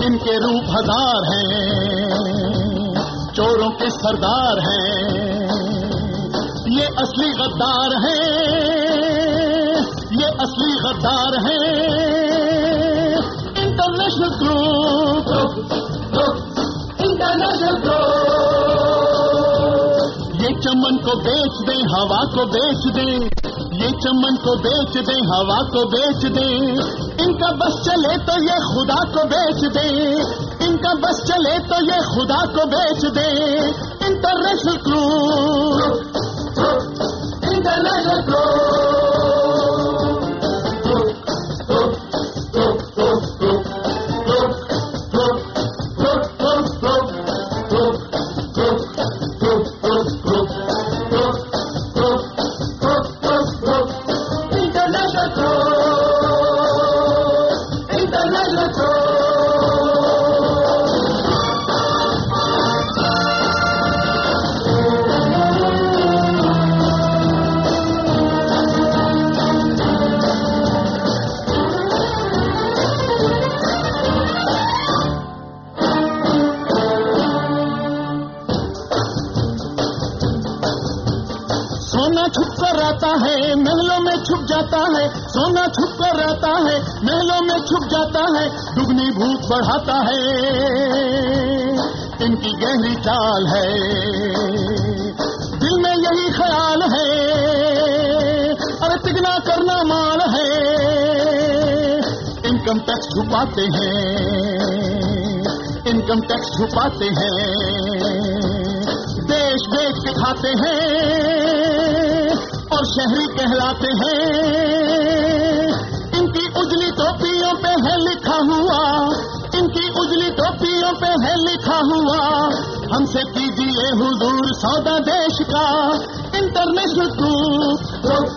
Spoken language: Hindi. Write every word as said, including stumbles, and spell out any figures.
इनके रूप हजार हैं, चोरों के सरदार हैं, ये असली गद्दार हैं, ये असली गद्दार हैं। इंटरनेशनल ग्रुप, इंटरनेशनल ग्रुप, ये चमन को बेच दें, हवा को बेच दें, ये चमन को बेच दें, हवा को बेच दें, इनका बस चले तो ये खुदा को बेच दें, इनका बस चले तो ये खुदा को बेच दें। इंटरनेशनल ग्रुप, इंटरनेशनल ग्रुप, छुप कर रहता है, महलों में छुप जाता है, सोना छुप कर रहता है, महलों में छुप जाता है, दुगनी भूख बढ़ाता है, इनकी गहरी चाल है, दिल में यही ख्याल है, अरे तिगना करना माल है। इनकम टैक्स छुपाते हैं, इनकम टैक्स छुपाते हैं, देश बेच के खाते हैं और शहरी कहलाते हैं। इनकी उजली टोपियों पे है लिखा हुआ, इनकी उजली टोपियों पे है लिखा हुआ, हमसे कीजिए हुजूर सौदा देश का। International group,